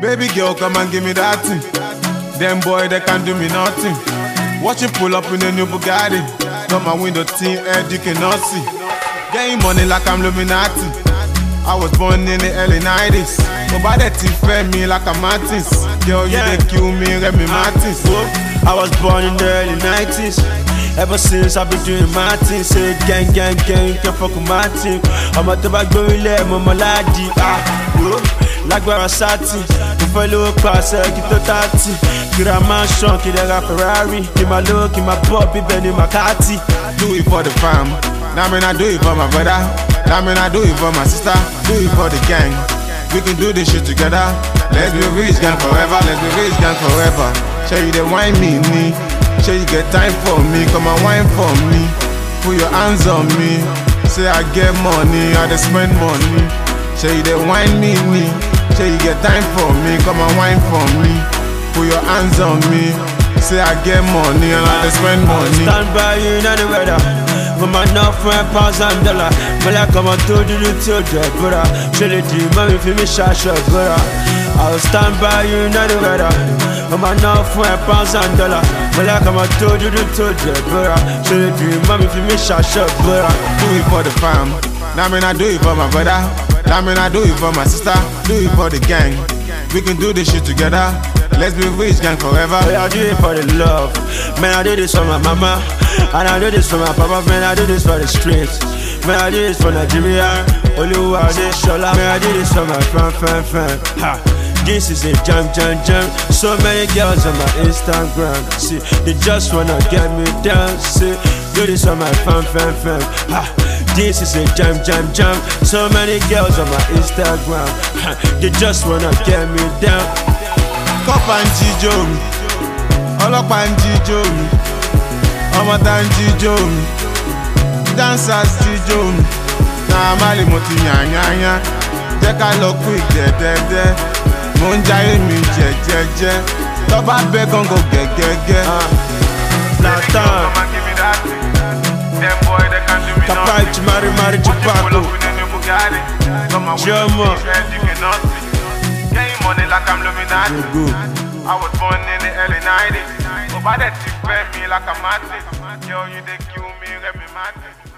Baby girl, come and give me that thing. Them boy, they can't do me nothing. Watch you pull up in a new Bugatti. Got my window tint, head you cannot see. Getting money like I'm Illuminati. I was born in the early 90s. Nobody fed me like a Martins. Girl, you they kill me, Remy Martins. I was born in the early 90s. Ever since I've been doing my thing. Say gang, gang, gang, you can fuck with my team. I'm at the back going there, mama ladi. Like where I sat in. If I look past, I get the 30. Get a mansion, get a Ferrari. Get my look, get my Bobby, Benny, my Catty. Do it for the fam. Now I do it for my brother. Now I do it for my sister. Do it for the gang. We can do this shit together. Let's be rich gang forever. Let's be rich gang forever. Show you the wine me. Show you get time for me. Come and wine for me. Put your hands on me. Say I get money, I just spend money. Show you the wine me. Show you get time for me. Come and wine for me. Put your hands on me. Say I get money and I just spend money. Stand by you in any weather. For my enough for pounds and dollar. But I come and told you to the brother. Show the dream, mommy, for me, shot, brother. I'll stand by you in any weather. For my enough for pounds and dollar. But I come and told you to the brother. Show the dream, mommy, for me, shot, brother. Do it for the fam. Now I do it for my brother. Now I do it for my sister. Do it for the gang. We can do this shit together. Let's be rich gang forever. I do it for the love. Man, I do this for my mama. And I do this for my papa. Man, I do this for the streets. Man, I do this for Nigeria. Oluwa de Shola. Man, I do this for my fan. Ha. This is a jam. So many girls on my Instagram. See, they just wanna get me down. See, do this for my fan. Ha. This is a jam. So many girls on my Instagram. Ha. They just wanna get me down. Cop and jíjó mi, ọlọ́pàá ń jíjó mi, ọmọ tá ń jíjó mi, dancers jíjó mi, náà má lè mo ti yànyànyà, jẹ́ ká lọ quick dẹ́dẹ́dẹ́, mo ń jayé mi jẹ́jẹ́jẹ́, tọ́ba bẹ́ gángan gẹ́gẹ́gẹ́. Zlatan, Kapachi, Mari Chupako, Jomo. Money like I'm Illuminati. I was born in the early 90s. Nobody fed me like a Martin. Yo, you they kill me, Remy Martin.